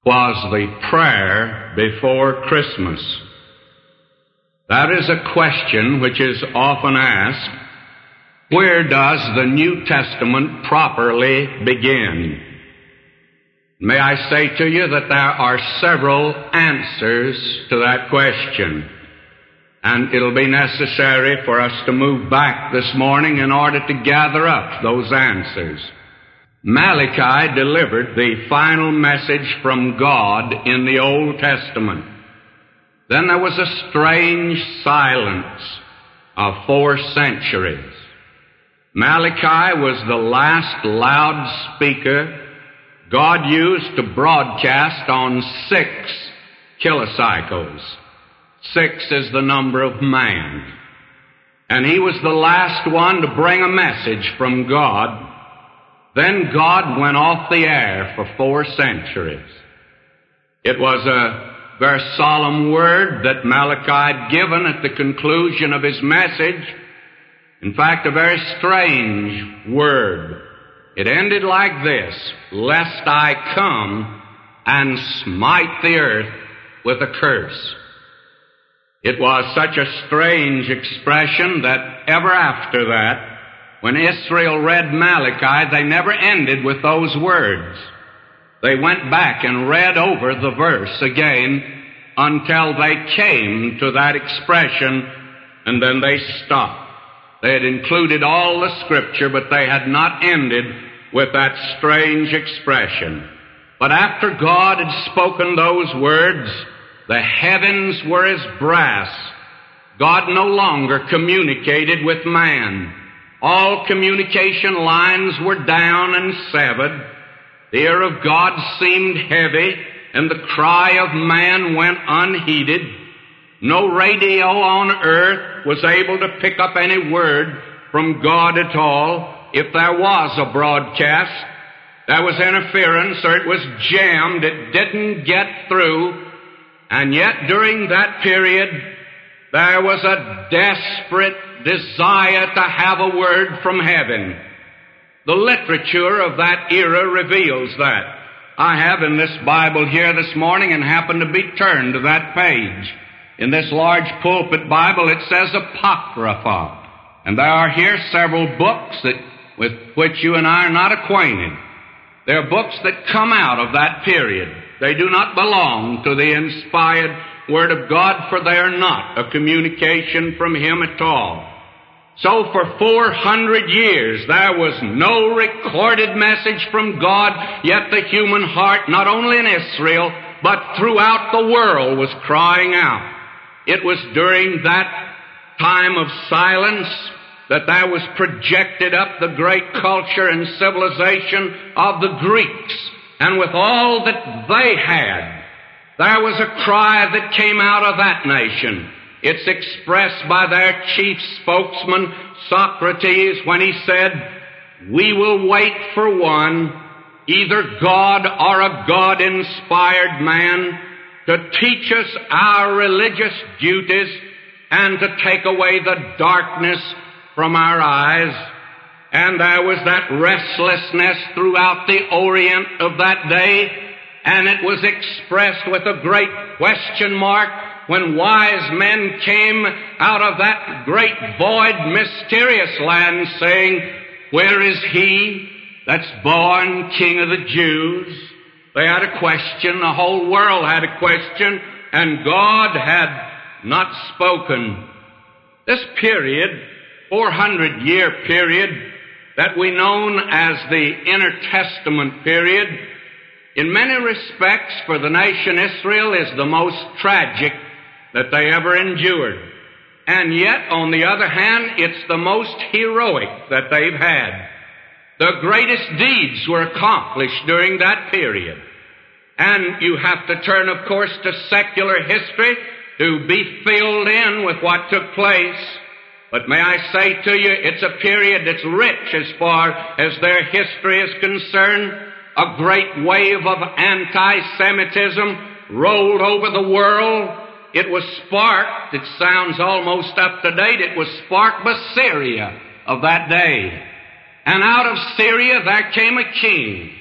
was the prayer before Christmas? That is a question which is often asked. Where does the New Testament properly begin? May I say to you that there are several answers to that question, and it'll be necessary for us to move back this morning in order to gather up those answers. Malachi delivered the final message from God in the Old Testament. Then there was a strange silence of 4 centuries. Malachi was the last loudspeaker God used to broadcast on 6 kilocycles. 6 is the number of man. And he was the last one to bring a message from God. Then God went off the air for 4 centuries. It was a very solemn word that Malachi had given at the conclusion of his message. In fact, a very strange word. It ended like this: "Lest I come and smite the earth with a curse." It was such a strange expression that ever after that, when Israel read Malachi, they never ended with those words. They went back and read over the verse again until they came to that expression, and then they stopped. They had included all the Scripture, but they had not ended with that strange expression. But after God had spoken those words, the heavens were as brass. God no longer communicated with man. All communication lines were down and severed. The ear of God seemed heavy, and the cry of man went unheeded. No radio on earth was able to pick up any word from God at all. If there was a broadcast, there was interference, or it was jammed. It didn't get through. And yet during that period, there was a desperate desire to have a word from heaven. The literature of that era reveals that. I have in this Bible here this morning and happened to be turned to that page. In this large pulpit Bible it says Apocrypha. And there are here several books with which you and I are not acquainted. They are books that come out of that period. They do not belong to the inspired Word of God, for they are not a communication from Him at all. So for 400 years there was no recorded message from God, yet the human heart, not only in Israel, but throughout the world, was crying out. It was during that time of silence that there was projected up the great culture and civilization of the Greeks. And with all that they had, there was a cry that came out of that nation. It's expressed by their chief spokesman, Socrates, when he said, "We will wait for one, either God or a God-inspired man, to teach us our religious duties and to take away the darkness from our eyes." And there was that restlessness throughout the Orient of that day, and it was expressed with a great question mark when wise men came out of that great void, mysterious land saying, "Where is he that's born King of the Jews?" They had a question, the whole world had a question, and God had not spoken. This period, 400-year period, that we know as the Intertestament period, in many respects for the nation Israel is the most tragic that they ever endured. And yet, on the other hand, it's the most heroic that they've had. The greatest deeds were accomplished during that period. And you have to turn, of course, to secular history to be filled in with what took place. But may I say to you, it's a period that's rich as far as their history is concerned. A great wave of anti-Semitism rolled over the world. It was sparked, it sounds almost up to date, it was sparked by Syria of that day. And out of Syria there came a king.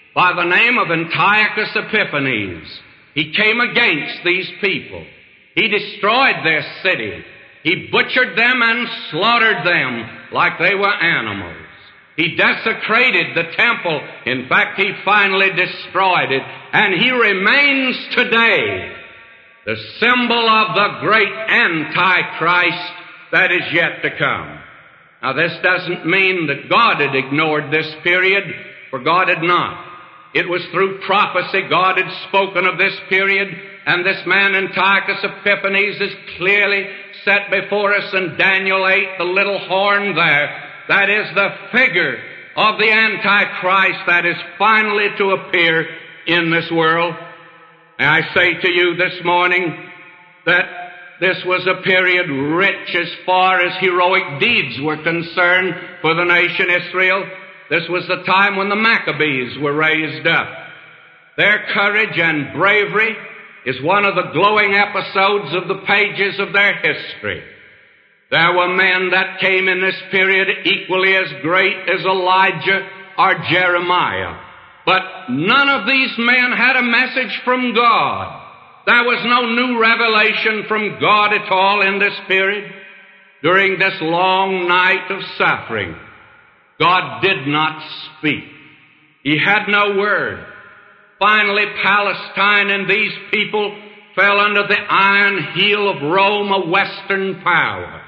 by the name of Antiochus Epiphanes. He came against these people. He destroyed their city. He butchered them and slaughtered them like they were animals. He desecrated the temple. In fact, he finally destroyed it. And he remains today the symbol of the great Antichrist that is yet to come. Now, this doesn't mean that God had ignored this period, for God had not. It was through prophecy God had spoken of this period, and this man Antiochus Epiphanes is clearly set before us in Daniel 8, the little horn there. That is the figure of the Antichrist that is finally to appear in this world. And I say to you this morning that this was a period rich as far as heroic deeds were concerned for the nation Israel. This was the time when the Maccabees were raised up. Their courage and bravery is one of the glowing episodes of the pages of their history. There were men that came in this period equally as great as Elijah or Jeremiah. But none of these men had a message from God. There was no new revelation from God at all in this period. During this long night of suffering, God did not speak. He had no word. Finally, Palestine and these people fell under the iron heel of Rome, a Western power.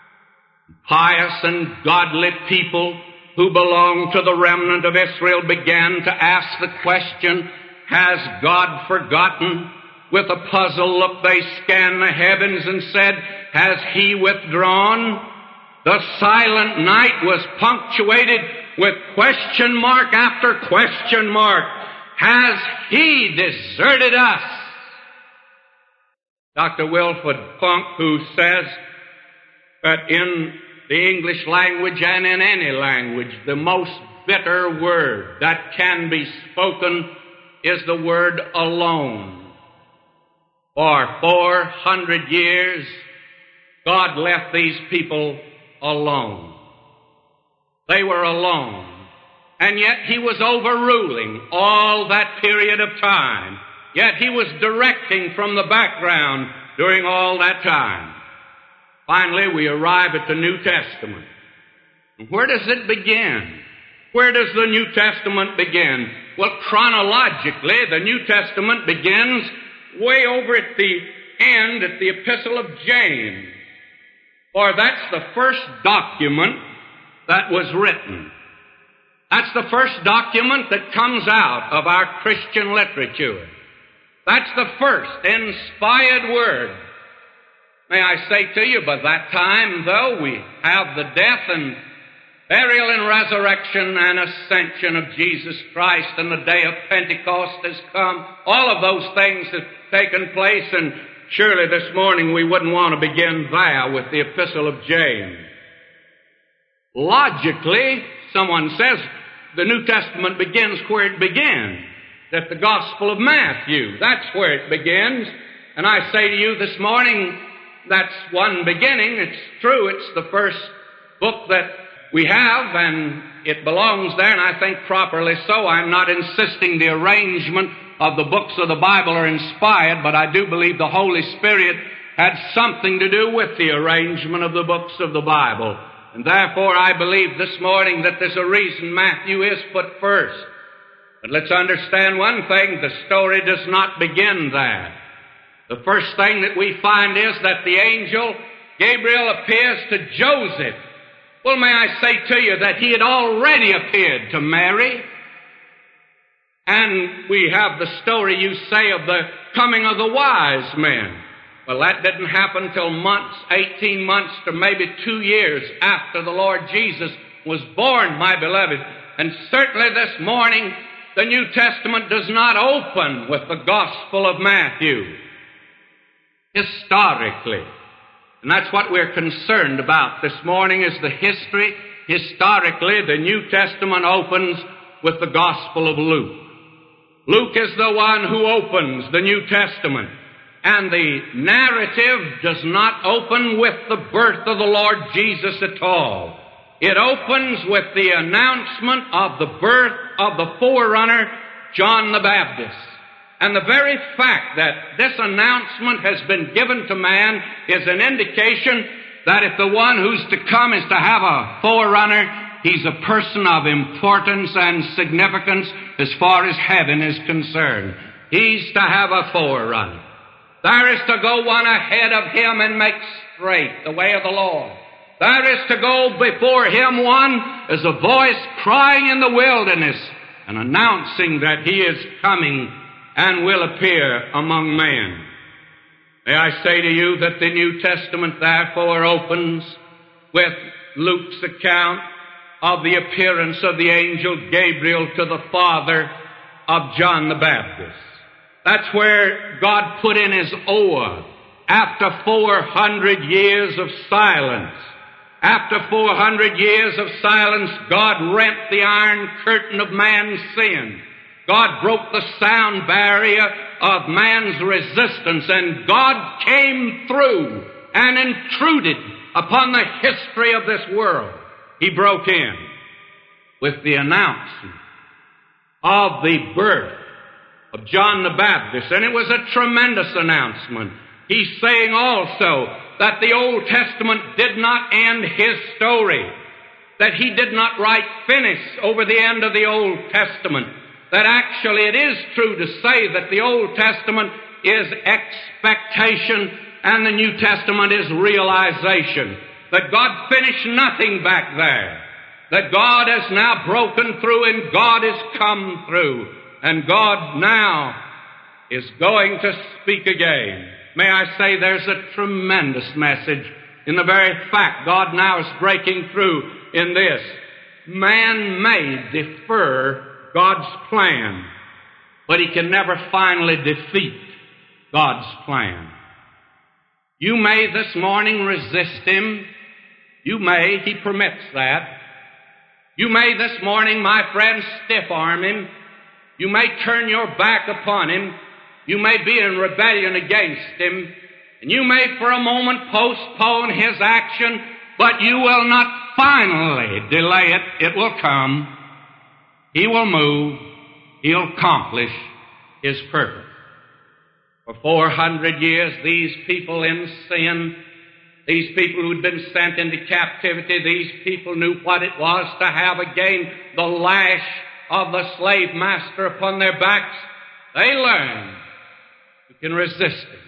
Pious and godly people who belonged to the remnant of Israel began to ask the question, has God forgotten? With a puzzled look they scanned the heavens and said, has He withdrawn? The silent night was punctuated with question mark after question mark. Has He deserted us? Dr. Wilfred Funk, who says that in the English language and in any language, the most bitter word that can be spoken is the word alone. For 400 years, God left these people alone. They were alone. And yet He was overruling all that period of time. Yet He was directing from the background during all that time. Finally, we arrive at the New Testament. Where does it begin? Where does the New Testament begin? Well, chronologically, the New Testament begins way over at the end, at the Epistle of James. For that's the first document that was written. That's the first document that comes out of our Christian literature. That's the first inspired word. May I say to you, by that time, though, we have the death and burial and resurrection and ascension of Jesus Christ, and the day of Pentecost has come. All of those things have taken place, and surely this morning we wouldn't want to begin there with the Epistle of James. Logically, someone says the New Testament begins where it began, at the Gospel of Matthew. That's where it begins. And I say to you this morning, that's one beginning. It's true, it's the first book that we have, and it belongs there, and I think properly so. I'm not insisting the arrangement of the books of the Bible are inspired, but I do believe the Holy Spirit had something to do with the arrangement of the books of the Bible. And therefore I believe this morning that there's a reason Matthew is put first. But let's understand one thing, the story does not begin there. The first thing that we find is that the angel Gabriel appears to Joseph. Well, may I say to you that he had already appeared to Mary? And we have the story, you say, of the coming of the wise men. Well, that didn't happen till months, 18 months to maybe 2 years after the Lord Jesus was born, my beloved. And certainly this morning, the New Testament does not open with the Gospel of Matthew. Historically. And that's what we're concerned about this morning is the history. Historically, the New Testament opens with the Gospel of Luke. Luke is the one who opens the New Testament. And the narrative does not open with the birth of the Lord Jesus at all. It opens with the announcement of the birth of the forerunner John the Baptist. And the very fact that this announcement has been given to man is an indication that if the one who's to come is to have a forerunner, he's a person of importance and significance as far as heaven is concerned. He's to have a forerunner. There is to go one ahead of him and make straight the way of the Lord. There is to go before him one as a voice crying in the wilderness and announcing that he is coming and will appear among men. May I say to you that the New Testament therefore opens with Luke's account of the appearance of the angel Gabriel to the father of John the Baptist. That's where God put in his oar after 400 years of silence. After 400 years of silence, God rent the iron curtain of man's sin. God broke the sound barrier of man's resistance, and God came through and intruded upon the history of this world. He broke in with the announcement of the birth of John the Baptist, and it was a tremendous announcement. He's saying also that the Old Testament did not end his story, that he did not write finish over the end of the Old Testament, that actually it is true to say that the Old Testament is expectation and the New Testament is realization, that God finished nothing back there, that God has now broken through and God has come through, and God now is going to speak again. May I say there's a tremendous message in the very fact God now is breaking through in this. Man may defer God's plan, but he can never finally defeat God's plan. You may this morning resist him. You may, he permits that. You may this morning, my friend, stiff-arm him. You may turn your back upon him. You may be in rebellion against him. And you may for a moment postpone his action, but you will not finally delay it. It will come. He will move. He'll accomplish his purpose. For 400 years, these people in sin, these people who'd been sent into captivity, these people knew what it was to have again the lash of the slave master upon their backs. They learned you can resist him,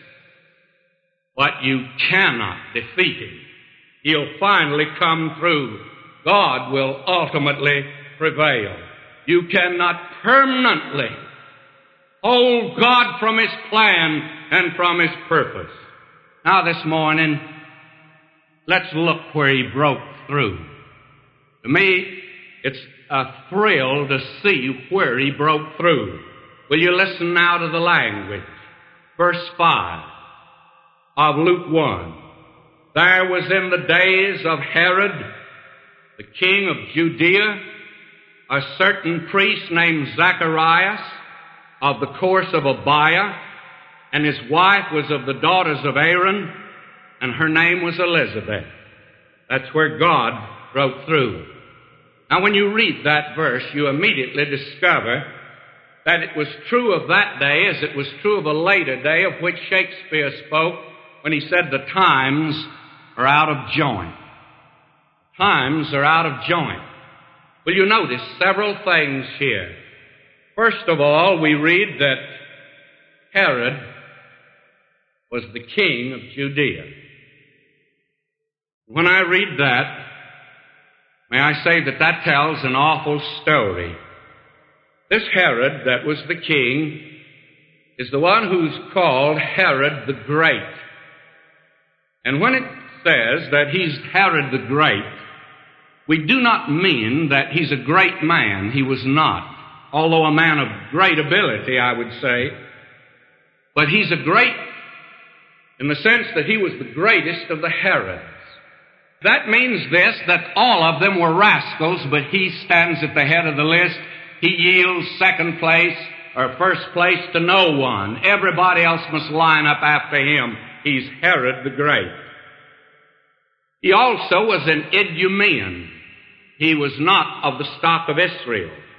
but you cannot defeat him. He'll finally come through. God will ultimately prevail. You cannot permanently hold God from his plan and from his purpose. Now this morning, let's look where he broke through. To me, it's a thrill to see where he broke through. Will you listen now to the language? Verse 5 of Luke 1. There was in the days of Herod, the king of Judea, a certain priest named Zacharias of the course of Abiah, and his wife was of the daughters of Aaron, and her name was Elizabeth. That's where God broke through. Now when you read that verse, you immediately discover that it was true of that day as it was true of a later day of which Shakespeare spoke when he said the times are out of joint. Times are out of joint. Will you notice several things here? First of all, we read that Herod was the king of Judea. When I read that, may I say that that tells an awful story. This Herod that was the king is the one who's called Herod the Great. And when it says that he's Herod the Great, we do not mean that he's a great man. He was not, although a man of great ability, I would say. But he's a great in the sense that he was the greatest of the Herods. That means this, that all of them were rascals, but he stands at the head of the list. He yields second place or first place to no one. Everybody else must line up after him. He's Herod the Great. He also was an Idumean. He was not of the stock of Israel.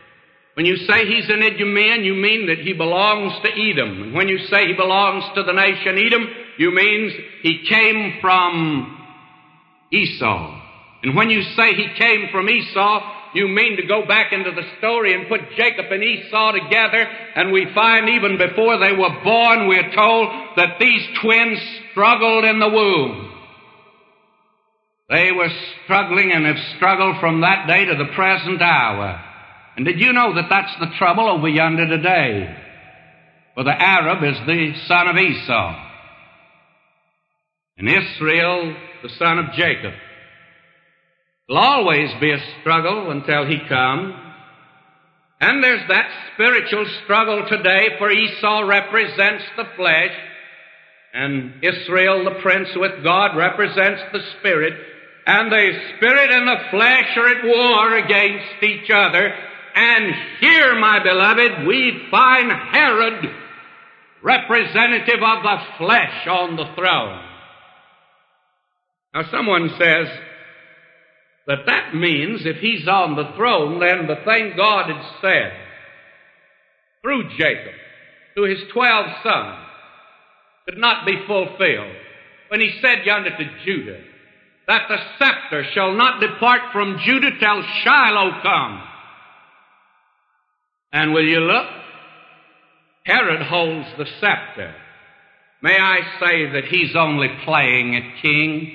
When you say he's an Idumean, you mean that he belongs to Edom. And when you say he belongs to the nation Edom, you mean he came from Esau. And when you say he came from Esau, you mean to go back into the story and put Jacob and Esau together, and we find even before they were born, we're told that these twins struggled in the womb. They were struggling and have struggled from that day to the present hour. And did you know that that's the trouble over yonder today? For the Arab is the son of Esau, and Israel the son of Jacob. There'll always be a struggle until he comes. And there's that spiritual struggle today, for Esau represents the flesh, and Israel, the prince with God, represents the spirit. And the spirit and the flesh are at war against each other. And here, my beloved, we find Herod, representative of the flesh, on the throne. Now someone says that means if he's on the throne, then the thing God had said through Jacob to his 12 sons could not be fulfilled. When he said yonder to Judah, that the scepter shall not depart from Judah till Shiloh come. And will you look? Herod holds the scepter. May I say that he's only playing at king?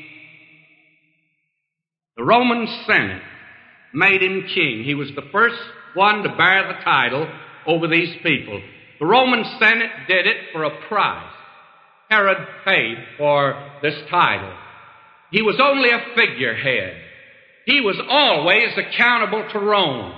The Roman Senate made him king. He was the first one to bear the title over these people. The Roman Senate did it for a price. Herod paid for this title. He was only a figurehead. He was always accountable to Rome.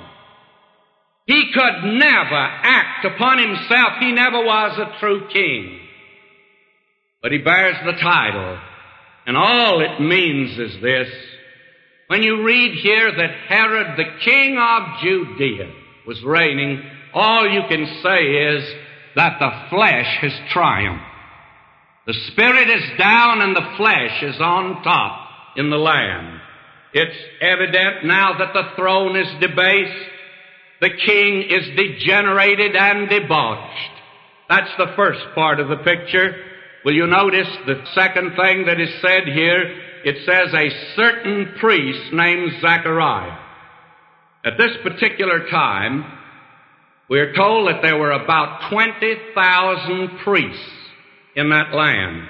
He could never act upon himself. He never was a true king. But he bears the title. And all it means is this. When you read here that Herod, the king of Judea, was reigning, all you can say is that the flesh has triumphed. The spirit is down and the flesh is on top in the land. It's evident now that the throne is debased. The king is degenerated and debauched. That's the first part of the picture. Will you notice the second thing that is said here? It says a certain priest named Zechariah. At this particular time, we are told that there were about 20,000 priests in that land.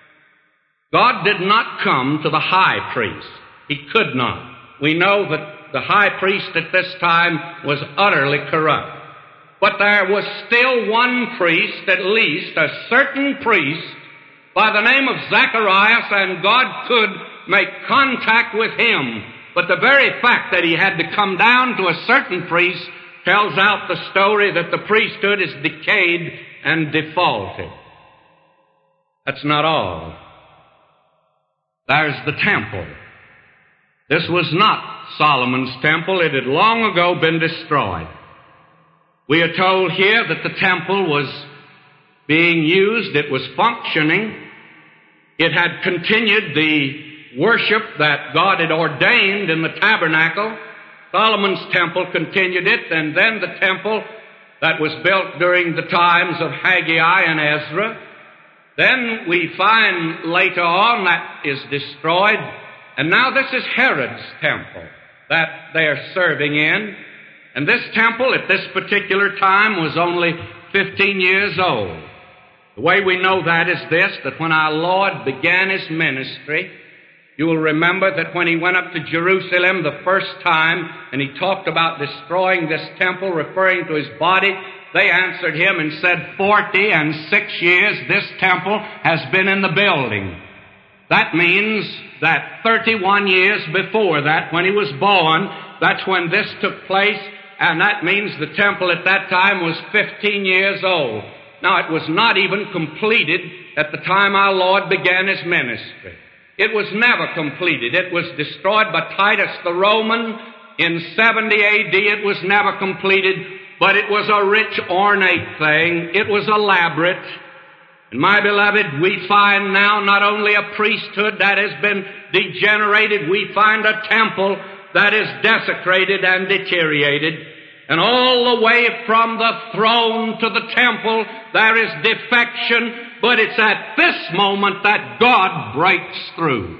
God did not come to the high priest. He could not. We know that the high priest at this time was utterly corrupt. But there was still one priest, at least, a certain priest, by the name of Zacharias, and God could make contact with him. But the very fact that he had to come down to a certain priest tells out the story that the priesthood is decayed and defaulted. That's not all. There's the temple. This was not Solomon's temple. It had long ago been destroyed. We are told here that the temple was being used. It was functioning. It had continued the worship that God had ordained in the tabernacle. Solomon's temple continued it, and then the temple that was built during the times of Haggai and Ezra. Then we find later on that is destroyed. And now this is Herod's temple that they are serving in. And this temple at this particular time was only 15 years old. The way we know that is this, that when our Lord began His ministry, you will remember that when He went up to Jerusalem the first time and He talked about destroying this temple, referring to His body, they answered Him and said, 46 years this temple has been in the building. That means that 31 years before that, when He was born, that's when this took place, and that means the temple at that time was 15 years old. Now, it was not even completed at the time our Lord began His ministry. It was never completed. It was destroyed by Titus the Roman in 70 A.D. It was never completed, but it was a rich, ornate thing. It was elaborate. And my beloved, we find now not only a priesthood that has been degenerated, we find a temple that is desecrated and deteriorated. And all the way from the throne to the temple, there is defection, but it's at this moment that God breaks through.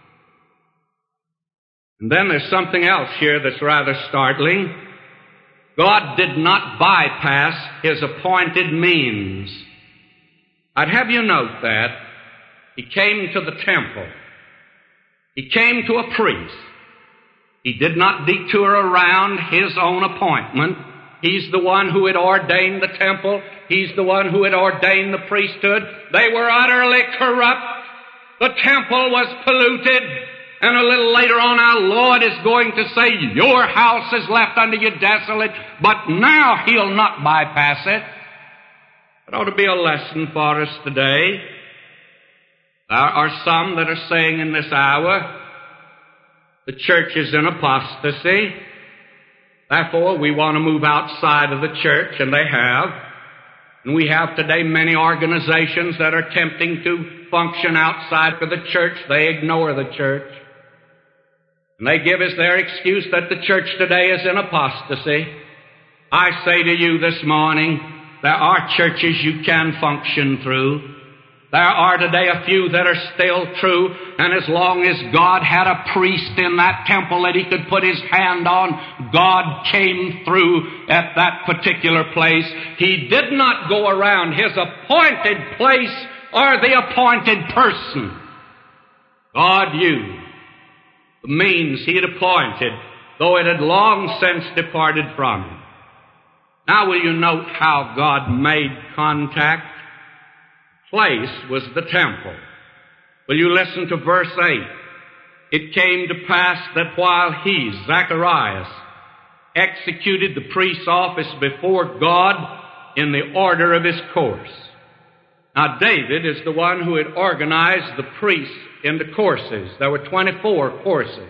And then there's something else here that's rather startling. God did not bypass His appointed means. I'd have you note that. He came to the temple. He came to a priest. He did not detour around His own appointment. He's the one who had ordained the temple. He's the one who had ordained the priesthood. They were utterly corrupt. The temple was polluted. And a little later on, our Lord is going to say, your house is left unto you desolate, but now He'll not bypass it. It ought to be a lesson for us today. There are some that are saying in this hour, the church is in apostasy. Therefore, we want to move outside of the church, and they have. And we have today many organizations that are attempting to function outside of the church. They ignore the church. And they give as their excuse that the church today is in apostasy. I say to you this morning, there are churches you can function through. There are today a few that are still true, and as long as God had a priest in that temple that He could put His hand on, God came through at that particular place. He did not go around His appointed place or the appointed person. God used the means He had appointed, though it had long since departed from Him. Now will you note how God made contact? Place was the temple. Will you listen to verse 8? It came to pass that while he, Zacharias, executed the priest's office before God in the order of his course. Now David is the one who had organized the priests into courses. There were 24 courses.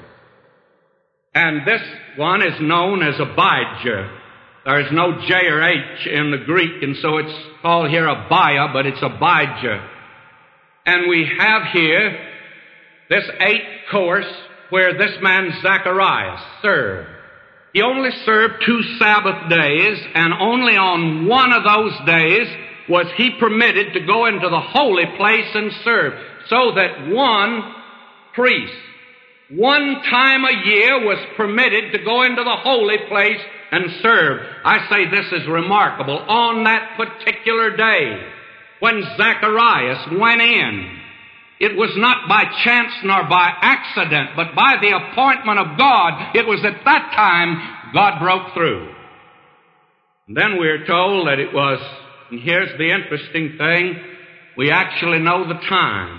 And this one is known as Abijah. There is no J or H in the Greek, and so it's called here Abiah, but it's Abijah. And we have here this 8th course where this man Zacharias served. He only served 2 Sabbath days, and only on one of those days was he permitted to go into the holy place and serve, so that one priest, one time a year, was permitted to go into the holy place and serve. I say this is remarkable. On that particular day, when Zacharias went in, it was not by chance nor by accident, but by the appointment of God. It was at that time God broke through. And then we're told that it was, and here's the interesting thing, we actually know the time.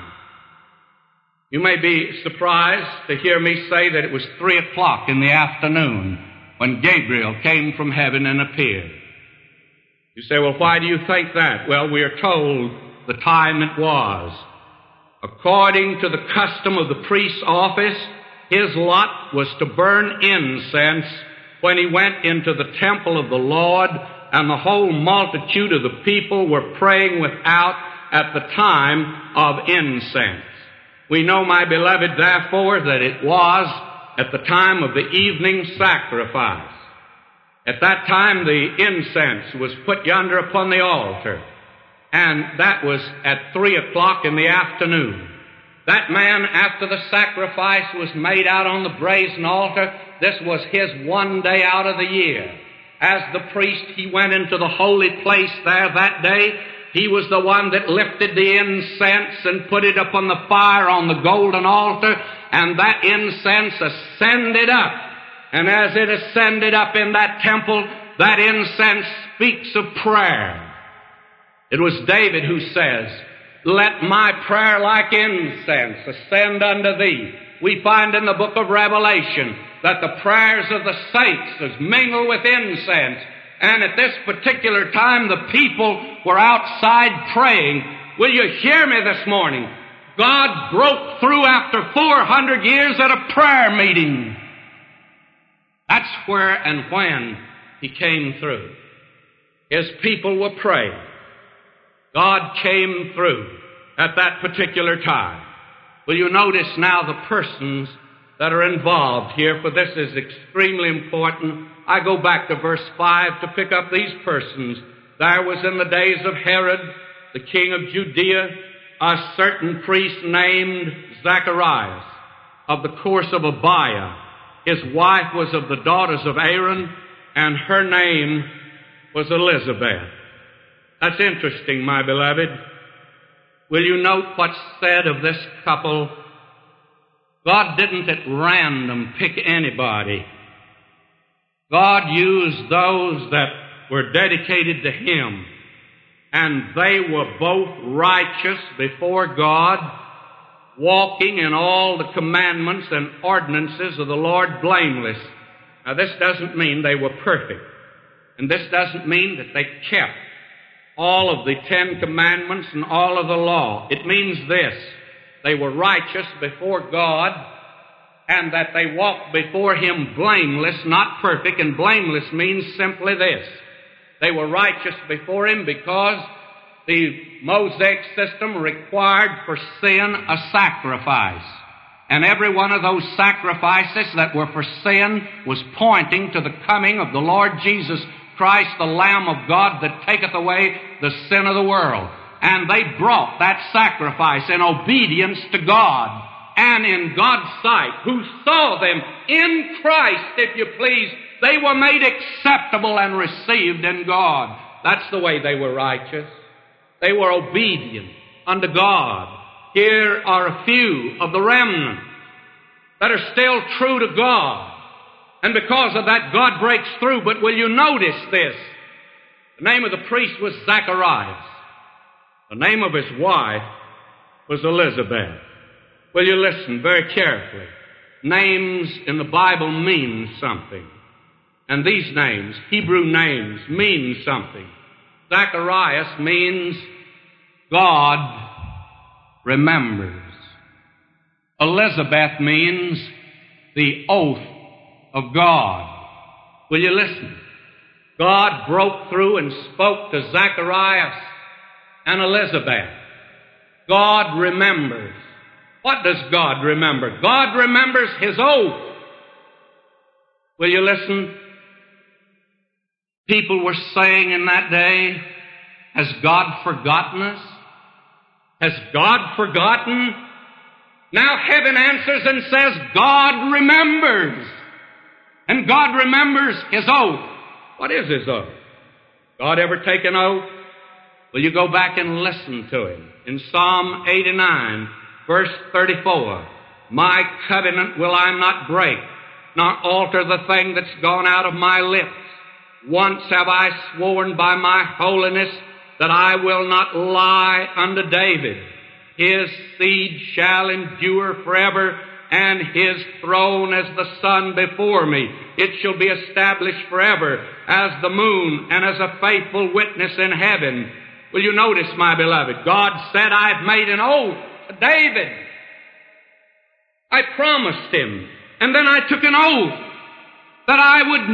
You may be surprised to hear me say that it was 3 o'clock in the afternoon when Gabriel came from heaven and appeared. You say, well, why do you think that? Well, we are told the time it was. According to the custom of the priest's office, his lot was to burn incense when he went into the temple of the Lord, and the whole multitude of the people were praying without at the time of incense. We know, my beloved, therefore, that it was at the time of the evening sacrifice. At that time, the incense was put yonder upon the altar, and that was at 3 o'clock in the afternoon. That man, after the sacrifice was made out on the brazen altar, this was his one day out of the year. As the priest, he went into the holy place there that day. He was the one that lifted the incense and put it upon the fire on the golden altar, and that incense ascended up. And as it ascended up in that temple, that incense speaks of prayer. It was David who says, "Let my prayer like incense ascend unto thee." We find in the book of Revelation that the prayers of the saints is mingled with incense. And at this particular time, the people were outside praying. Will you hear me this morning? God broke through after 400 years at a prayer meeting. That's where and when He came through. His people were praying. God came through at that particular time. Will you notice now the persons that are involved here, for this is extremely important. I go back to verse 5 to pick up these persons. There was in the days of Herod, the king of Judea, a certain priest named Zacharias, of the course of Abiah. His wife was of the daughters of Aaron, and her name was Elizabeth. That's interesting, my beloved. Will you note what's said of this couple? God didn't at random pick anybody. God used those that were dedicated to Him, and they were both righteous before God, walking in all the commandments and ordinances of the Lord blameless. Now, this doesn't mean they were perfect, and this doesn't mean that they kept all of the 10 Commandments and all of the law. It means this: they were righteous before God, and that they walked before Him blameless, not perfect, and blameless means simply this: they were righteous before Him because the Mosaic system required for sin a sacrifice. And every one of those sacrifices that were for sin was pointing to the coming of the Lord Jesus Christ, the Lamb of God that taketh away the sin of the world. And they brought that sacrifice in obedience to God and in God's sight, who saw them in Christ, if you please. They were made acceptable and received in God. That's the way they were righteous. They were obedient unto God. Here are a few of the remnant that are still true to God. And because of that, God breaks through. But will you notice this? The name of the priest was Zacharias. The name of his wife was Elizabeth. Will you listen very carefully? Names in the Bible mean something. And these names, Hebrew names, mean something. Zacharias means God remembers. Elizabeth means the oath of God. Will you listen? God broke through and spoke to Zacharias and Elizabeth. God remembers. What does God remember? God remembers His oath. Will you listen? People were saying in that day, has God forgotten us? Has God forgotten? Now heaven answers and says, God remembers. And God remembers His oath. What is His oath? God ever take an oath? Will you go back and listen to Him? In Psalm 89, verse 34, my covenant will I not break, nor alter the thing that's gone out of my lips. Once have I sworn by my holiness that I will not lie unto David. His seed shall endure forever, and His throne as the sun before me. It shall be established forever as the moon and as a faithful witness in heaven. Will you notice, my beloved, God said, I've made an oath to David. I promised him, and then I took an oath that I would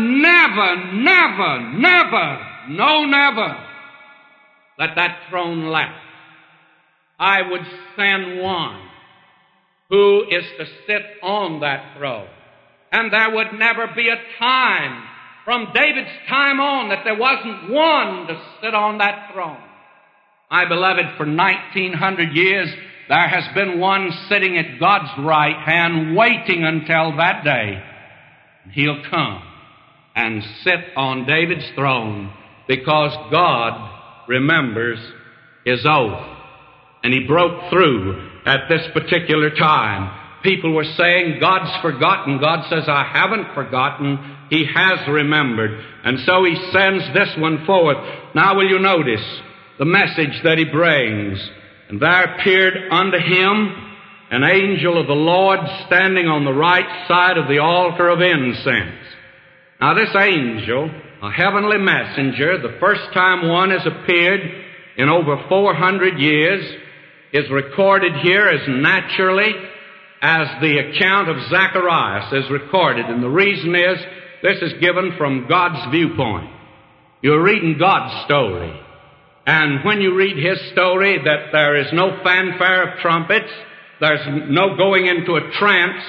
never let that throne lapse. I would send one who is to sit on that throne. And there would never be a time from David's time on that there wasn't one to sit on that throne. My beloved, for 1900 years, there has been one sitting at God's right hand waiting until that day. He'll come and sit on David's throne because God remembers His oath. And He broke through at this particular time. People were saying, God's forgotten. God says, I haven't forgotten. He has remembered. And so He sends this one forth. Now will you notice the message that He brings? And there appeared unto him an angel of the Lord standing on the right side of the altar of incense. Now this angel, a heavenly messenger, the first time one has appeared in over 400 years, is recorded here as naturally as the account of Zacharias is recorded. And the reason is, this is given from God's viewpoint. You're reading God's story. And when you read His story, that there is no fanfare of trumpets, there's no going into a trance,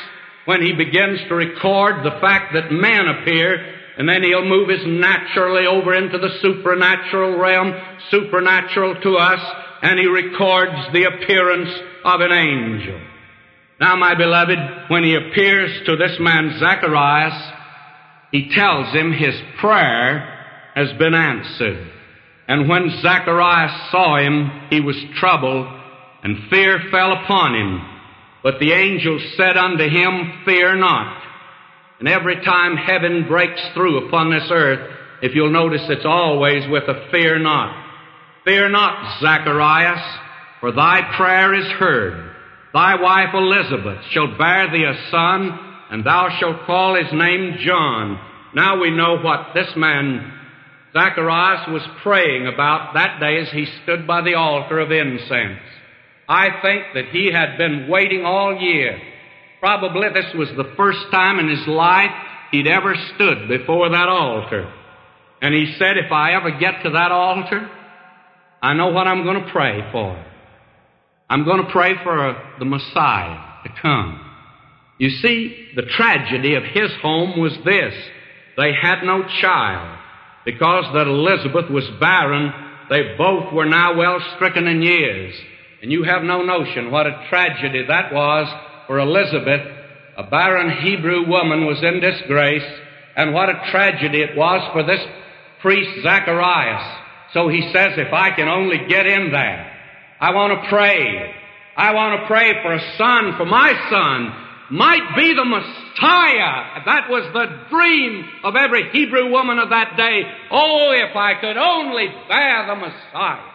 when he begins to record the fact that men appear, and then he'll move us naturally over into the supernatural realm, supernatural to us, and he records the appearance of an angel. Now, my beloved, when he appears to this man Zacharias, he tells him his prayer has been answered. And when Zacharias saw him, he was troubled, and fear fell upon him. But the angel said unto him, Fear not. And every time heaven breaks through upon this earth, if you'll notice, it's always with a fear not. Fear not, Zacharias, for thy prayer is heard. Thy wife Elizabeth shall bear thee a son, and thou shalt call his name John. Now we know what this man Zacharias was praying about that day as he stood by the altar of incense. I think that he had been waiting all year. Probably this was the first time in his life he'd ever stood before that altar. And he said, if I ever get to that altar, I know what I'm going to pray for. I'm going to pray for the Messiah to come. You see, the tragedy of his home was this. They had no child. Because that Elizabeth was barren, they both were now well stricken in years. And you have no notion what a tragedy that was for Elizabeth. A barren Hebrew woman was in disgrace, and what a tragedy it was for this priest Zacharias. So he says, if I can only get in there, I want to pray. I want to pray for a son, for my son might be the Messiah. That was the dream of every Hebrew woman of that day. Oh, if I could only bear the Messiah.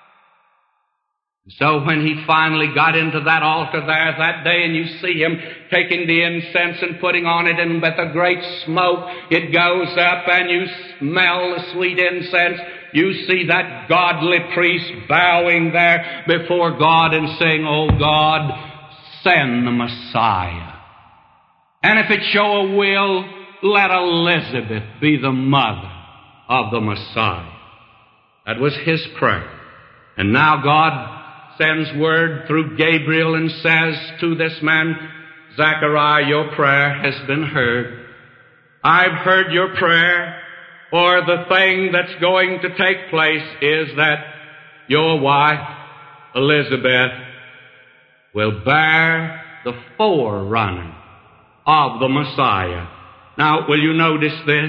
So when he finally got into that altar there that day, and you see him taking the incense and putting on it, and with a great smoke it goes up, and you smell the sweet incense, you see that godly priest bowing there before God and saying, Oh God, send the Messiah. And if it show a will, let Elizabeth be the mother of the Messiah. That was his prayer. And now God sends word through Gabriel and says to this man, Zechariah, your prayer has been heard. I've heard your prayer, for the thing that's going to take place is that your wife, Elizabeth, will bear the forerunner of the Messiah. Now, will you notice this?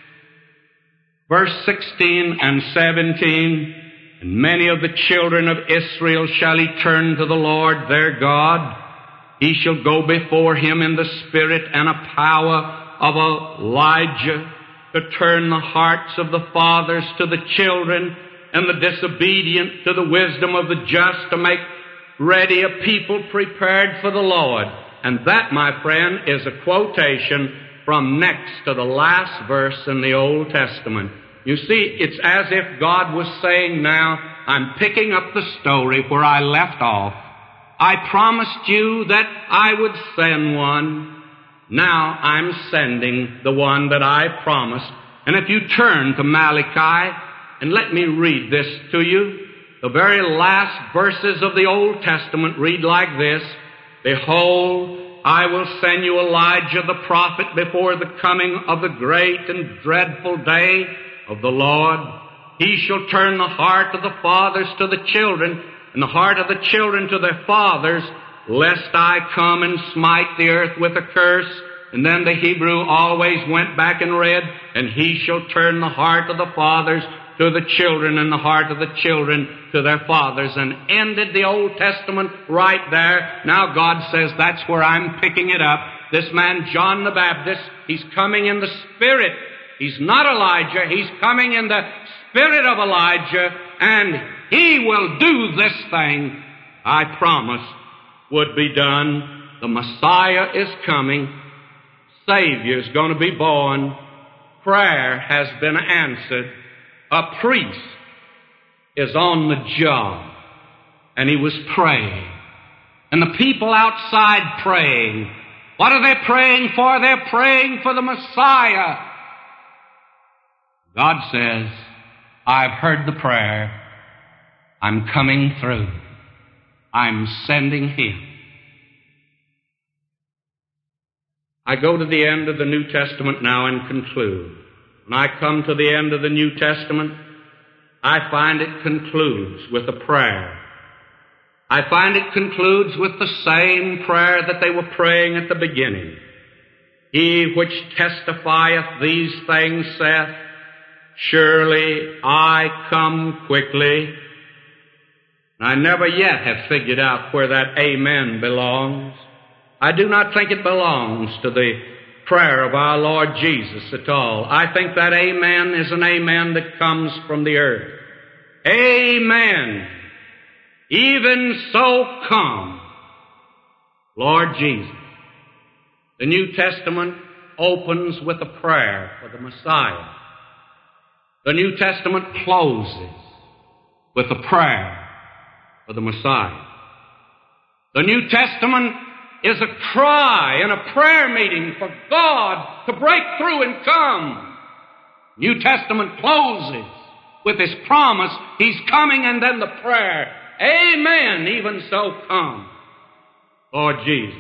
Verse 16 and 17, and many of the children of Israel shall he turn to the Lord their God. He shall go before him in the spirit and a power of Elijah, to turn the hearts of the fathers to the children, and the disobedient to the wisdom of the just, to make ready a people prepared for the Lord. And that, my friend, is a quotation from next to the last verse in the Old Testament. You see, it's as if God was saying now, I'm picking up the story where I left off. I promised you that I would send one. Now I'm sending the one that I promised. And if you turn to Malachi, and let me read this to you, the very last verses of the Old Testament read like this, Behold, I will send you Elijah the prophet before the coming of the great and dreadful day of the Lord. He shall turn the heart of the fathers to the children, and the heart of the children to their fathers, lest I come and smite the earth with a curse. And then the Hebrew always went back and read, and he shall turn the heart of the fathers to the children, and the heart of the children to their fathers, and ended the Old Testament right there. Now God says, that's where I'm picking it up. This man, John the Baptist, he's coming in the Spirit. He's not Elijah. He's coming in the Spirit of Elijah, and he will do this thing I promised would be done. The Messiah is coming. Savior's going to be born. Prayer has been answered. A priest is on the job, and he was praying. And the people outside praying. What are they praying for? They're praying for the Messiah. God says, I've heard the prayer. I'm coming through. I'm sending him. I go to the end of the New Testament now and conclude. When I come to the end of the New Testament, I find it concludes with a prayer. I find it concludes with the same prayer that they were praying at the beginning. He which testifieth these things saith, Surely I come quickly. I never yet have figured out where that amen belongs. I do not think it belongs to the prayer of our Lord Jesus at all. I think that amen is an amen that comes from the earth. Amen. Even so come, Lord Jesus. The New Testament opens with a prayer for the Messiah. The New Testament closes with a prayer for the Messiah. The New Testament is a cry and a prayer meeting for God to break through and come. New Testament closes with His promise, He's coming, and then the prayer, Amen, even so come, Lord Jesus.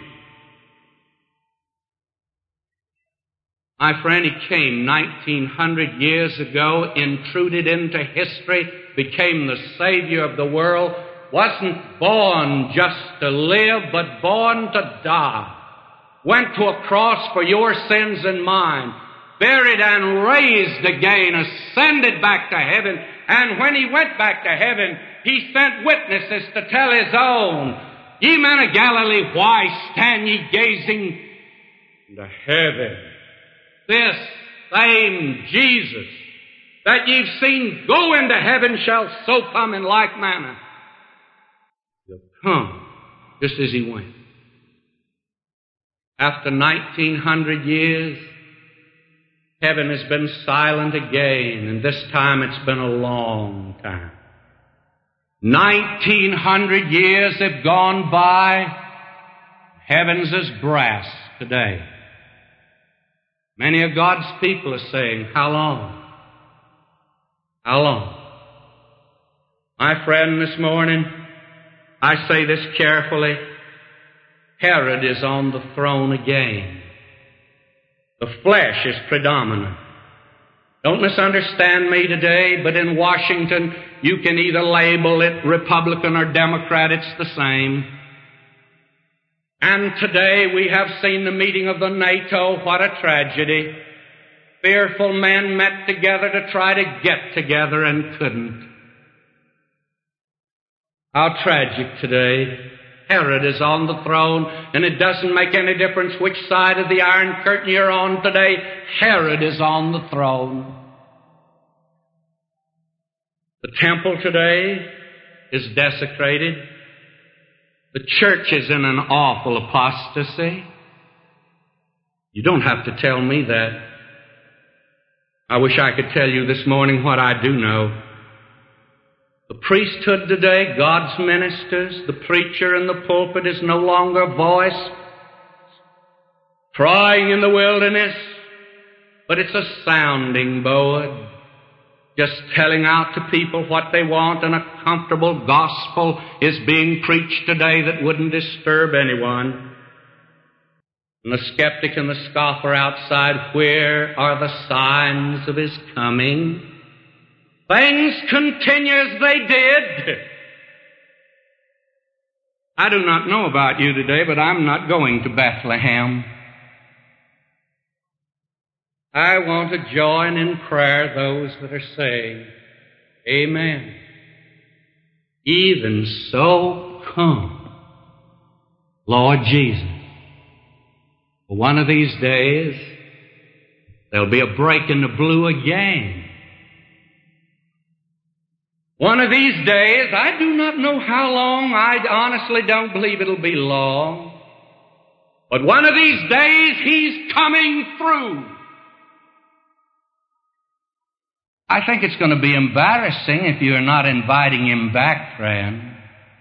My friend, He came 1900 years ago, intruded into history, became the Savior of the world, wasn't born just to live, but born to die. Went to a cross for your sins and mine, buried and raised again, ascended back to heaven, and when He went back to heaven, He sent witnesses to tell His own, Ye men of Galilee, why stand ye gazing into heaven? This same Jesus that ye've seen go into heaven shall so come in like manner. He'll come just as He went. After 1900 years, heaven has been silent again, and this time it's been a long time. 1900 years have gone by. Heaven's as brass today. Many of God's people are saying, How long? How long? My friend, this morning, I say this carefully. Herod is on the throne again. The flesh is predominant. Don't misunderstand me today, but in Washington, you can either label it Republican or Democrat. It's the same. And today we have seen the meeting of the NATO. What a tragedy. Fearful men met together to try to get together and couldn't. How tragic today. Herod is on the throne, and it doesn't make any difference which side of the Iron Curtain you're on today. Herod is on the throne. The temple today is desecrated. The church is in an awful apostasy. You don't have to tell me that. I wish I could tell you this morning what I do know. The priesthood today, God's ministers, the preacher in the pulpit is no longer a voice crying in the wilderness, but it's a sounding board, just telling out to people what they want, and a comfortable gospel is being preached today that wouldn't disturb anyone. And the skeptic and the scoffer outside, where are the signs of His coming? Things continue as they did. I do not know about you today, but I'm not going to Bethlehem. I want to join in prayer those that are saying, Amen. Even so come, Lord Jesus. One of these days, there'll be a break in the blue again. One of these days, I do not know how long, I honestly don't believe it'll be long, but one of these days, He's coming through. I think it's going to be embarrassing if you're not inviting Him back, friend.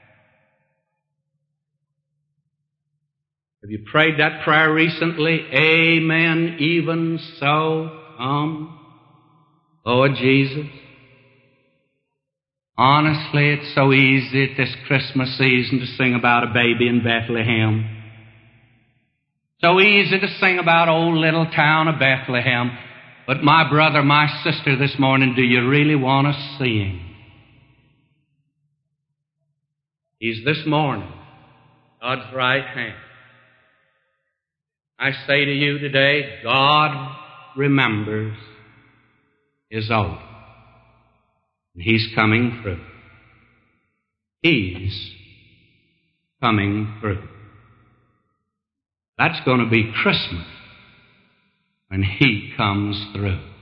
Have you prayed that prayer recently? Amen, even so come, Lord Jesus. Honestly, it's so easy at this Christmas season to sing about a baby in Bethlehem. So easy to sing about old little town of Bethlehem. But my brother, my sister this morning, do you really want to see Him? He's this morning, God's right hand. I say to you today, God remembers His own. And He's coming through. He's coming through. That's going to be Christmas when He comes through.